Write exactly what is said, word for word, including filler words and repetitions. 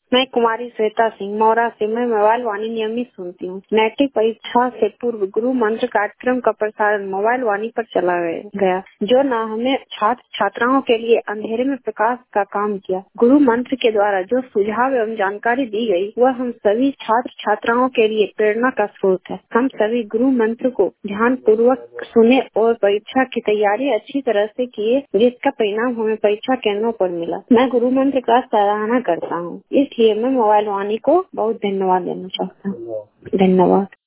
मैं कुमारी श्वेता सिंह मौरा से मैं मोबाइल वाणी नियमित सुनती हूँ। मैट्रिक परीक्षा से पूर्व गुरु मंत्र कार्यक्रम का प्रसारण मोबाइल वाणी पर चला गया, जो न हमें छात्र छात्राओं के लिए अंधेरे में प्रकाश का काम किया। गुरु मंत्र के द्वारा जो सुझाव एवं जानकारी दी गई, वह हम सभी छात्र छात्राओं के लिए प्रेरणा का स्रोत है। हम सभी गुरु मंत्र को ध्यान पूर्वक सुने और परीक्षा की तैयारी अच्छी तरह से किए, जिसका परिणाम हमें परीक्षा केंद्रों पर मिला। मैं गुरु मंत्र का सराहना करता हूँ, इसलिए मैं मोबाइल वाणी को बहुत धन्यवाद देना चाहता हूँ। धन्यवाद।